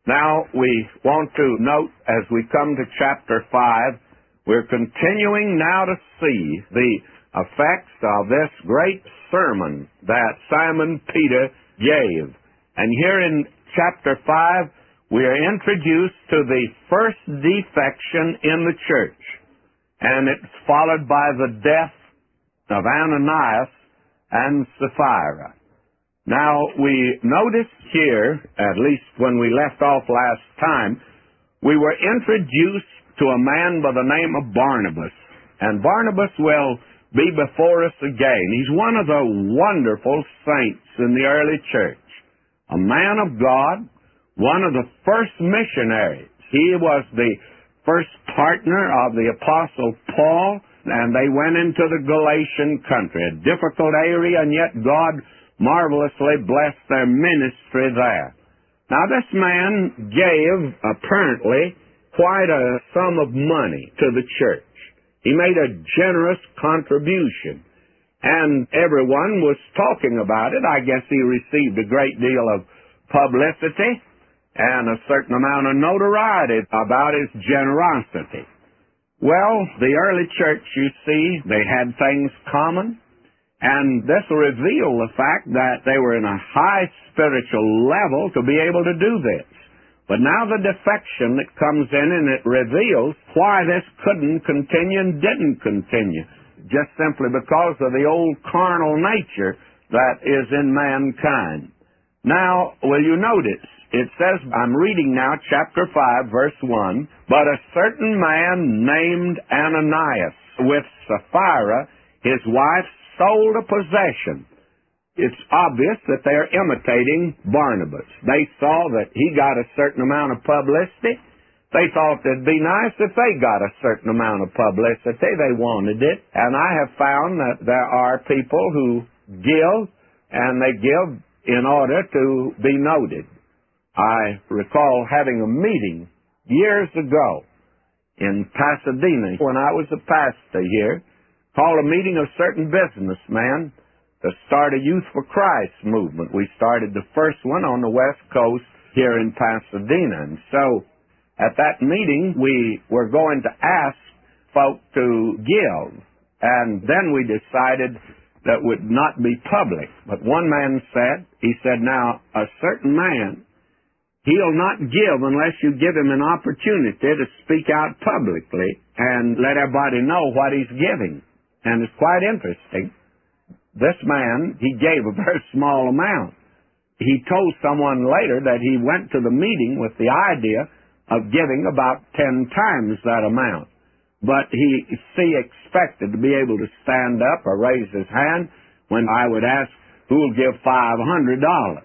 Now, we want to note as we come to chapter 5, we're continuing now to see the effects of this great sermon that Simon Peter gave. And here in chapter 5, we are introduced to the first defection in the church. And it's followed by the death of Ananias and Sapphira. Now, we notice here, at least when we left off last time, we were introduced to a man by the name of Barnabas. And Barnabas will be before us again. He's one of the wonderful saints in the early church. A man of God, one of the first missionaries. He was the first partner of the Apostle Paul, and they went into the Galatian country, a difficult area, and yet God marvelously blessed their ministry there. Now, this man gave, apparently, quite a sum of money to the church. He made a generous contribution, and everyone was talking about it. I guess he received a great deal of publicity and a certain amount of notoriety about his generosity. Well, the early church, you see, they had things common, and this revealed the fact that they were in a high spiritual level to be able to do this. But now the defection that comes in, and it reveals why this couldn't continue and didn't continue, just simply because of the old carnal nature that is in mankind. Now, will you notice, it says, I'm reading now chapter 5, verse 1, but a certain man named Ananias, with Sapphira, his wife, sold a possession. It's obvious that they're imitating Barnabas. They saw that he got a certain amount of publicity. They thought it'd be nice if they got a certain amount of publicity. They wanted it. And I have found that there are people who give, and they give in order to be noted. I recall having a meeting years ago in Pasadena when I was a pastor here, called a meeting of certain businessmen to start a Youth for Christ movement. We started the first one on the West Coast here in Pasadena. And so at that meeting, we were going to ask folk to give. And then we decided that would not be public. But one man said, he said, now, a certain man, he'll not give unless you give him an opportunity to speak out publicly and let everybody know what he's giving. And it's quite interesting. This man, he gave a very small amount. He told someone later that he went to the meeting with the idea of giving about 10 times that amount. But he expected to be able to stand up or raise his hand when I would ask, who will give $500?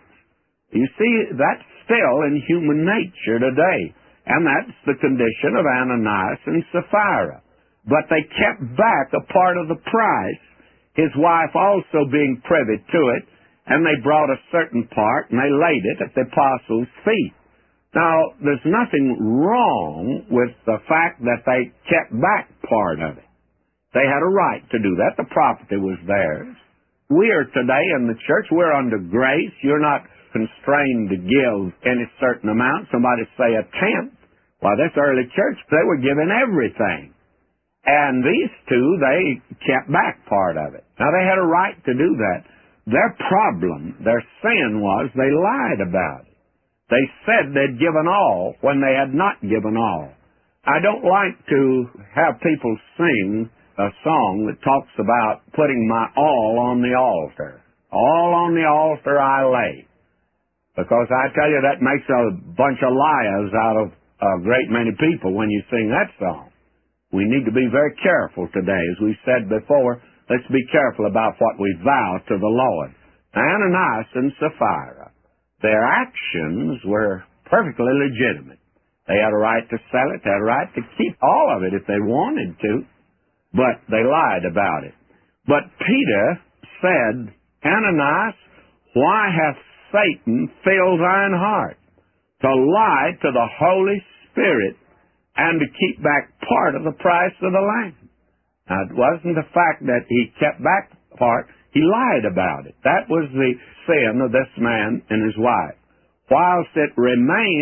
You see, that's still in human nature today. And that's the condition of Ananias and Sapphira. But they kept back a part of the price, his wife also being privy to it, and they brought a certain part and they laid it at the apostles' feet. Now, there's nothing wrong with the fact that they kept back part of it. They had a right to do that. The property was theirs. We are today in the church, we're under grace. You're not constrained to give any certain amount. Somebody say a tenth. Why, this early church, they were giving everything. And these two, they kept back part of it. Now, they had a right to do that. Their problem, their sin was they lied about it. They said they'd given all when they had not given all. I don't like to have people sing a song that talks about putting my all on the altar. All on the altar I lay. Because I tell you, that makes a bunch of liars out of a great many people when you sing that song. We need to be very careful today. As we said before, let's be careful about what we vow to the Lord. Ananias and Sapphira, their actions were perfectly legitimate. They had a right to sell it. They had a right to keep all of it if they wanted to. But they lied about it. But Peter said, Ananias, why hath Satan filled thine heart to lie to the Holy Spirit and to keep back part of the price of the land? Now, it wasn't the fact that he kept back part. He lied about it. That was the sin of this man and his wife. Whilst it remained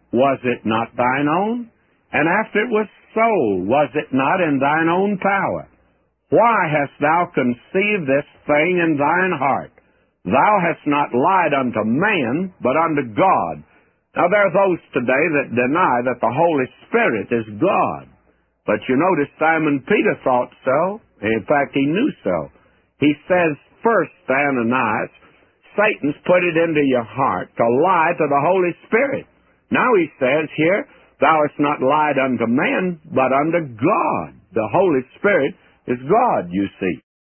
was it not thine own? And after it was sold, was it not in thine own power? Why hast thou conceived this thing in thine heart? Thou hast not lied unto man, but unto God. Now, there are those today that deny that the Holy Spirit is God. But you notice Simon Peter thought so. In fact, he knew so. He says first to Ananias, Satan's put it into your heart to lie to the Holy Spirit. Now he says here, thou hast not lied unto man, but unto God. The Holy Spirit is God, you see.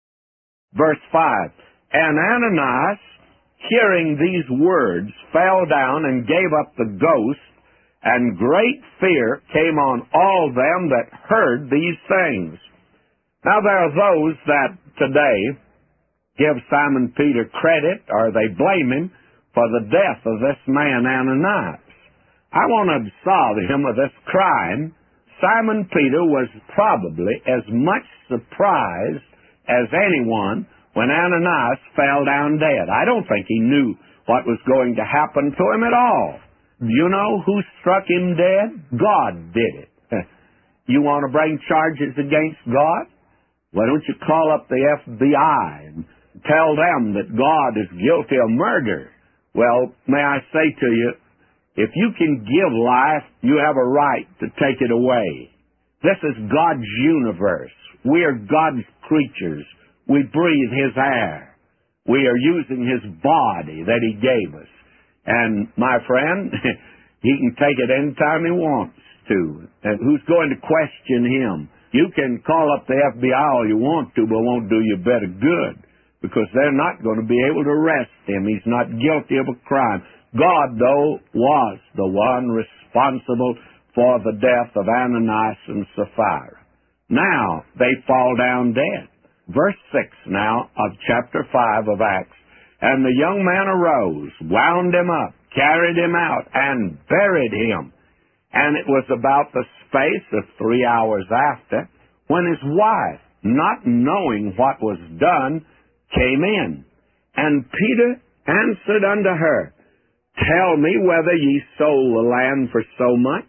Verse 5, and Ananias, hearing these words, fell down and gave up the ghost, and great fear came on all them that heard these things. Now there are those that today give Simon Peter credit, or they blame him for the death of this man Ananias. I want to absolve him of this crime. Simon Peter was probably as much surprised as anyone when Ananias fell down dead. I don't think he knew what was going to happen to him at all. You know who struck him dead? God did it. You want to bring charges against God? Why don't you call up the FBI and tell them that God is guilty of murder? Well, may I say to you, if you can give life, you have a right to take it away. This is God's universe. We are God's creatures. We breathe His air. We are using His body that He gave us. And, my friend, He can take it anytime He wants to. And who's going to question Him? You can call up the FBI all you want to, but it won't do you a bit of good, because they're not going to be able to arrest Him. He's not guilty of a crime. God, though, was the one responsible for the death of Ananias and Sapphira. Now, they fall down dead. Verse 6 now of chapter 5 of Acts. And the young man arose, wound him up, carried him out, and buried him. And it was about the space of 3 hours after, when his wife, not knowing what was done, came in. And Peter answered unto her, Tell me whether ye sold the land for so much?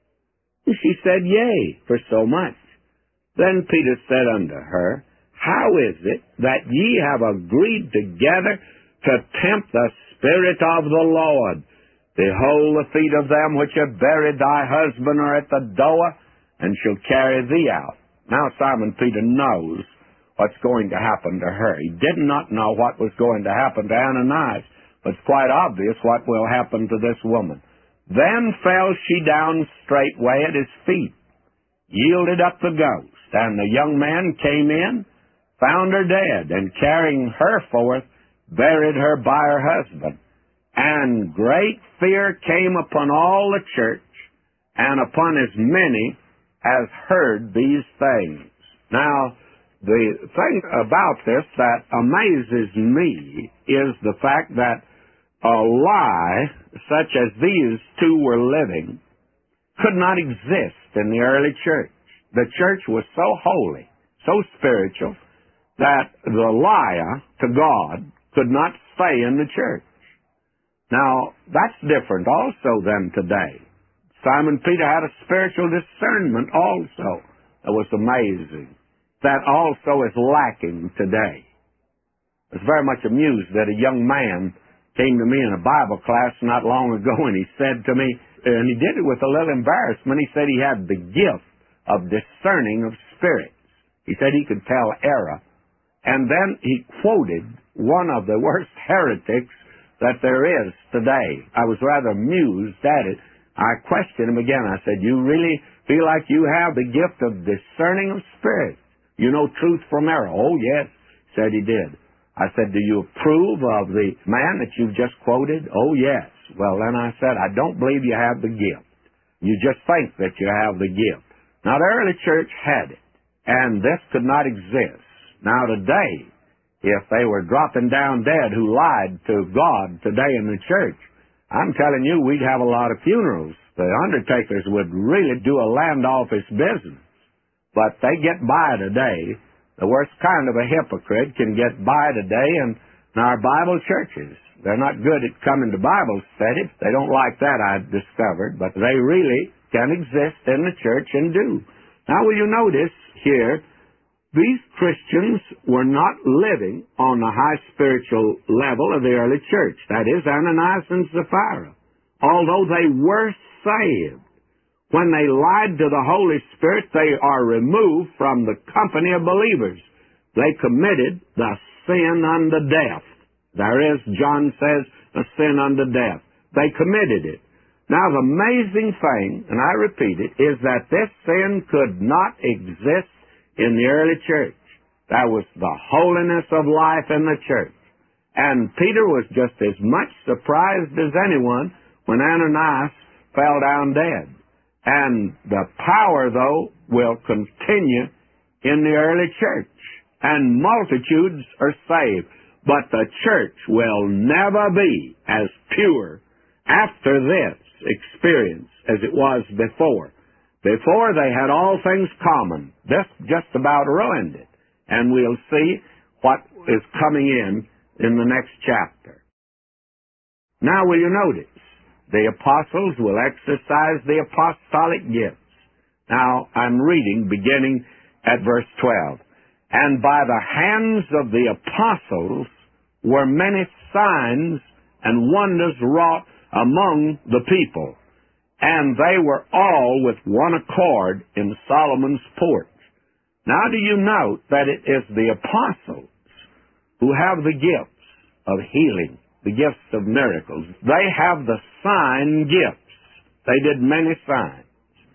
And she said, Yea, for so much. Then Peter said unto her, How is it that ye have agreed together to tempt the Spirit of the Lord? Behold, the feet of them which have buried thy husband are at the door, and shall carry thee out. Now Simon Peter knows what's going to happen to her. He did not know what was going to happen to Ananias, but it's quite obvious what will happen to this woman. Then fell she down straightway at his feet, yielded up the ghost, and the young man came in, found her dead, and carrying her forth, buried her by her husband. And great fear came upon all the church, and upon as many as heard these things. Now, the thing about this that amazes me is the fact that a lie such as these two were living could not exist in the early church. The church was so holy, so spiritual, that the liar to God could not stay in the church. Now, that's different also than today. Simon Peter had a spiritual discernment also that was amazing. That also is lacking today. I was very much amused that a young man came to me in a Bible class not long ago, and he said to me, and he did it with a little embarrassment, he said he had the gift of discerning of spirits. He said he could tell error. And then he quoted one of the worst heretics that there is today. I was rather amused at it. I questioned him again. I said, You really feel like you have the gift of discerning of spirits? You know truth from error? Oh, yes, said he did. I said, Do you approve of the man that you've just quoted? Oh, yes. Well, then I said, I don't believe you have the gift. You just think that you have the gift. Now, the early church had it, and this could not exist. Now, today, if they were dropping down dead who lied to God today in the church, I'm telling you, we'd have a lot of funerals. The undertakers would really do a land office business. But they get by today. The worst kind of a hypocrite can get by today in our Bible churches. They're not good at coming to Bible study. They don't like that, I've discovered, but they really can exist in the church and do. Now, will you notice here, these Christians were not living on the high spiritual level of the early church. That is, Ananias and Sapphira. Although they were saved, when they lied to the Holy Spirit, they are removed from the company of believers. They committed the sin unto death. There is, John says, a sin unto death. They committed it. Now, the amazing thing, and I repeat it, is that this sin could not exist in the early church. That was the holiness of life in the church. And Peter was just as much surprised as anyone when Ananias fell down dead. And the power, though, will continue in the early church. And multitudes are saved. But the church will never be as pure after this experience as it was before. Before, they had all things common. This just about ruined it. And we'll see what is coming in the next chapter. Now, will you notice? The apostles will exercise the apostolic gifts. Now, I'm reading beginning at verse 12. And by the hands of the apostles were many signs and wonders wrought among the people. And they were all with one accord in Solomon's porch. Now do you note that it is the apostles who have the gifts of healing, the gifts of miracles. They have the sign gifts. They did many signs,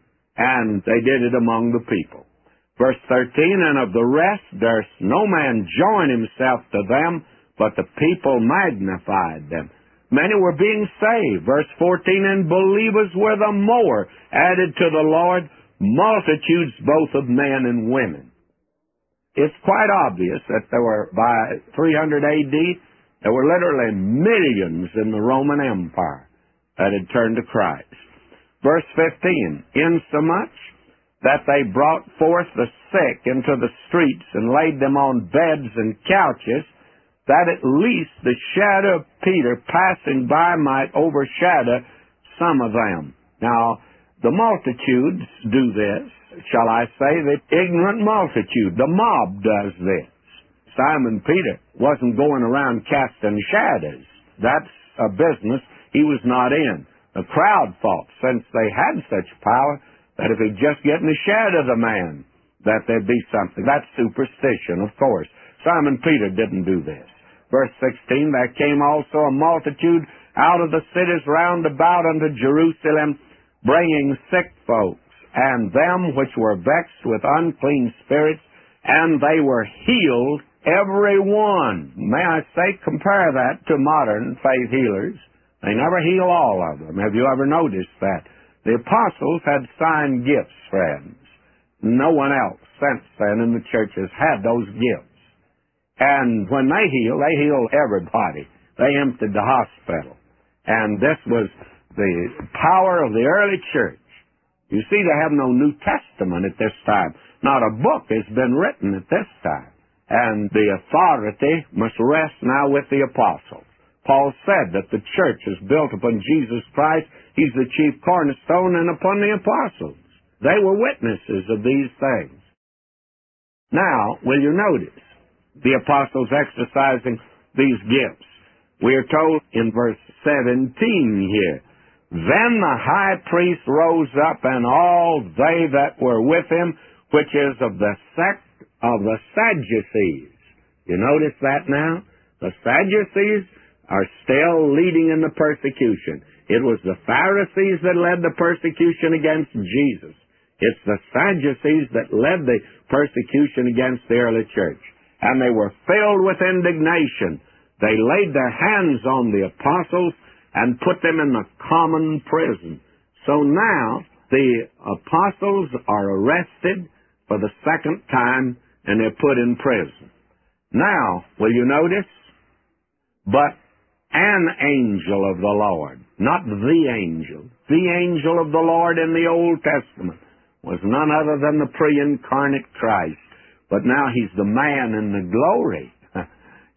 and they did it among the people. Verse 13, and of the rest durst no man join himself to them, but the people magnified them. Many were being saved. Verse 14, and believers were the more added to the Lord, multitudes both of men and women. It's quite obvious that there were, by 300 A.D., there were literally millions in the Roman Empire that had turned to Christ. Verse 15, insomuch that they brought forth the sick into the streets and laid them on beds and couches, that at least the shadow of Peter passing by might overshadow some of them. Now, the multitudes do this. Shall I say the ignorant multitude, the mob does this. Simon Peter wasn't going around casting shadows. That's a business he was not in. The crowd thought, since they had such power, that if he'd just get in the shadow of the man, that there'd be something. That's superstition, of course. Simon Peter didn't do this. Verse 16, there came also a multitude out of the cities round about unto Jerusalem, bringing sick folks, and them which were vexed with unclean spirits, and they were healed, every one. May I say, compare that to modern faith healers. They never heal all of them. Have you ever noticed that? The apostles had sign gifts, friends. No one else since then in the church has had those gifts. And when they heal everybody. They emptied the hospital. And this was the power of the early church. You see, they have no New Testament at this time. Not a book has been written at this time. And the authority must rest now with the apostles. Paul said that the church is built upon Jesus Christ. He's the chief cornerstone, and upon the apostles. They were witnesses of these things. Now, will you notice the apostles exercising these gifts? We are told in verse 17 here, then the high priest rose up, and all they that were with him, which is of the sect of the Sadducees. You notice that now? The Sadducees are still leading in the persecution. It was the Pharisees that led the persecution against Jesus. It's the Sadducees that led the persecution against the early church. And they were filled with indignation. They laid their hands on the apostles and put them in the common prison. So now the apostles are arrested for the second time, and they're put in prison. Now, will you notice? But an angel of the Lord, not the angel of the Lord in the Old Testament was none other than the pre-incarnate Christ. But now he's the man in the glory.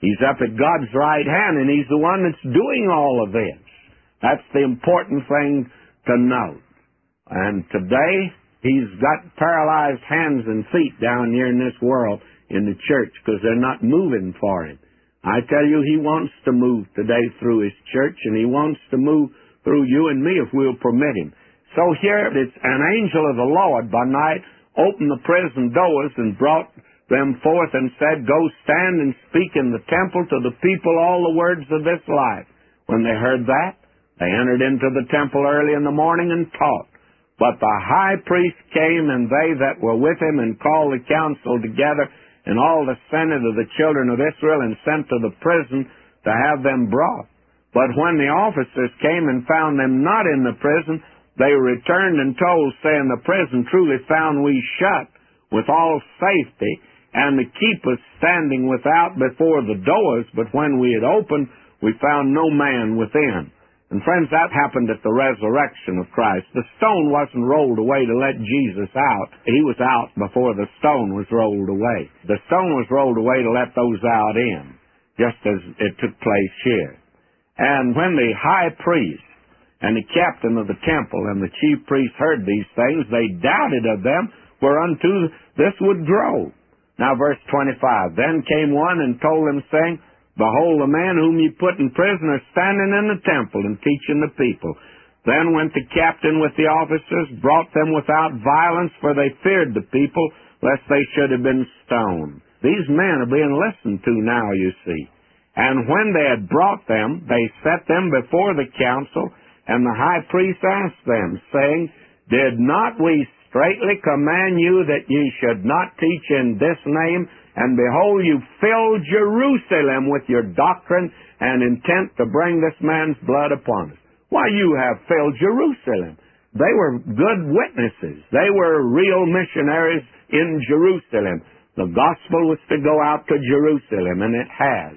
He's up at God's right hand, and He's the one that's doing all of this. That's the important thing to note. And today, He's got paralyzed hands and feet down here in this world in the church because they're not moving for Him. I tell you, He wants to move today through His church, and He wants to move through you and me if we'll permit Him. So here, it's an angel of the Lord by night opened the prison doors and brought them forth and said, "Go stand and speak in the temple to the people all the words of this life." When they heard that, they entered into the temple early in the morning and taught. But the high priest came, and they that were with him, and called the council together, and all the senate of the children of Israel, and sent to the prison to have them brought. But when the officers came and found them not in the prison, they returned and told, saying, "The prison truly found we shut with all safety, and the keepers standing without before the doors, but when we had opened, we found no man within." And friends, that happened at the resurrection of Christ. The stone wasn't rolled away to let Jesus out. He was out before the stone was rolled away. The stone was rolled away to let those out in, just as it took place here. And when the high priest and the captain of the temple and the chief priests heard these things, they doubted of them whereunto this would grow. Now verse 25, "Then came one and told them, saying, Behold, the man whom ye put in prison is standing in the temple and teaching the people. Then went the captain with the officers, brought them without violence, for they feared the people, lest they should have been stoned." These men are being listened to now, you see. "And when they had brought them, they set them before the council, and the high priest asked them, saying, Did not we straitly command you that ye should not teach in this name? And behold, you filled Jerusalem with your doctrine and intent to bring this man's blood upon us." Why, you have filled Jerusalem. They were good witnesses. They were real missionaries in Jerusalem. The gospel was to go out to Jerusalem, and it has.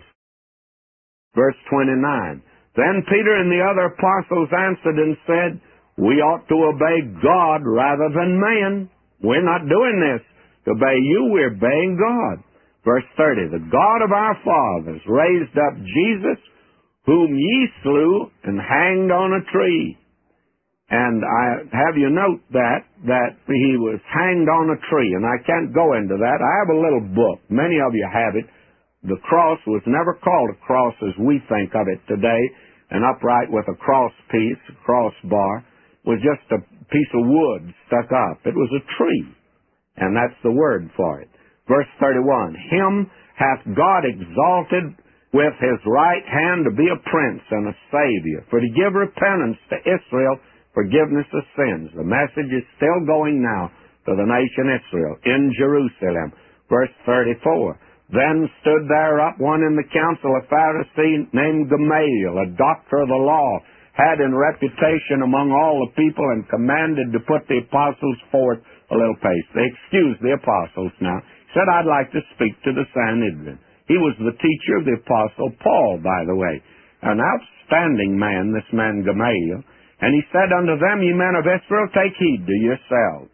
Verse 29, "Then Peter and the other apostles answered and said, We ought to obey God rather than man. We're not doing this to obey you, we're obeying God." Verse 30, "The God of our fathers raised up Jesus, whom ye slew and hanged on a tree." And I have you note that he was hanged on a tree, and I can't go into that. I have a little book. Many of you have it. The cross was never called a cross as we think of it today, an upright with a cross piece, a crossbar. It was just a piece of wood stuck up. It was a tree, and that's the word for it. Verse 31, "Him hath God exalted with His right hand to be a prince and a savior, for to give repentance to Israel, forgiveness of sins." The message is still going now to the nation Israel in Jerusalem. Verse 34, "Then stood there up one in the council, a Pharisee named Gamaliel, a doctor of the law, had in reputation among all the people, and commanded to put the apostles forth a little pace." They excused the apostles now. He said, "I'd like to speak to the Sanhedrin." He was the teacher of the apostle Paul, by the way. An outstanding man, this man Gamaliel. "And he said unto them, Ye men of Israel, take heed to yourselves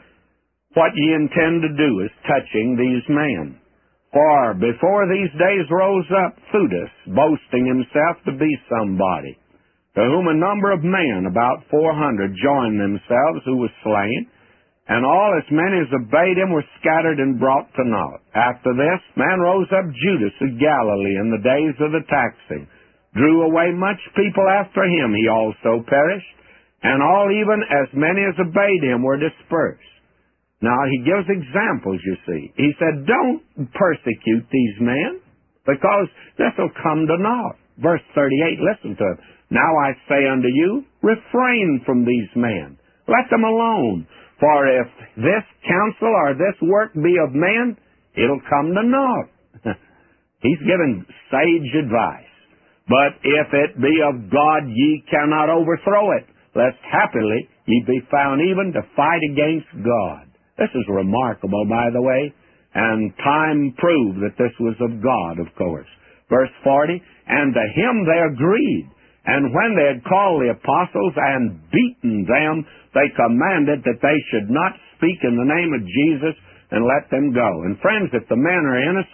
what ye intend to do is touching these men. For before these days rose up Theudas, boasting himself to be somebody, to whom a number of men, about 400, joined themselves, who was slain, and all as many as obeyed him were scattered and brought to naught. After this man rose up Judas of Galilee in the days of the taxing, drew away much people after him, he also perished, and all even as many as obeyed him were dispersed." Now he gives examples, you see. He said, don't persecute these men, because this will come to naught. Verse 38, listen to it. "Now I say unto you, refrain from these men. Let them alone. For if this counsel or this work be of man, it'll come to naught." He's giving sage advice. "But if it be of God, ye cannot overthrow it, lest happily ye be found even to fight against God." This is remarkable, by the way, and time proved that this was of God, of course. Verse 40, "And to him they agreed. And when they had called the apostles and beaten them, they commanded that they should not speak in the name of Jesus, and let them go." And friends, if the men are innocent,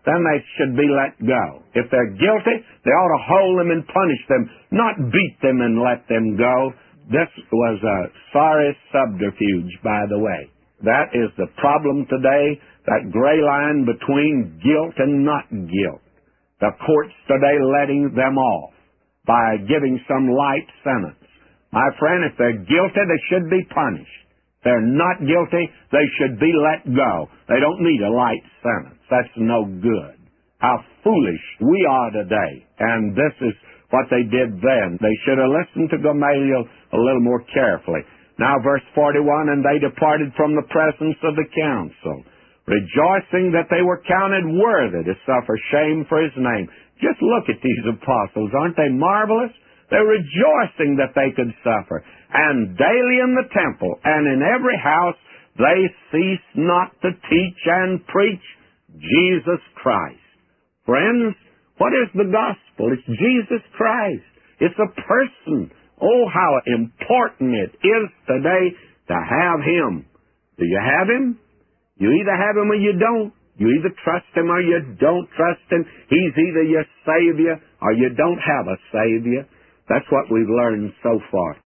then they should be let go. If they're guilty, they ought to hold them and punish them, not beat them and let them go. This was a sorry subterfuge, by the way. That is the problem today, that gray line between guilt and not guilt. The courts today letting them off by giving some light sentence. My friend, if they're guilty, they should be punished. If they're not guilty, they should be let go. They don't need a light sentence. That's no good. How foolish we are today. And this is what they did then. They should have listened to Gamaliel a little more carefully. Now, verse 41, and they departed from the presence of the council, rejoicing that they were counted worthy to suffer shame for his name. Just look at these apostles. Aren't they marvelous? They're rejoicing that they could suffer. And daily in the temple and in every house they cease not to teach and preach Jesus Christ. Friends, what is the gospel? It's Jesus Christ. It's a person. Oh, how important it is today to have Him. Do you have Him? You either have Him or you don't. You either trust Him or you don't trust Him. He's either your Savior or you don't have a Savior. That's what we've learned so far.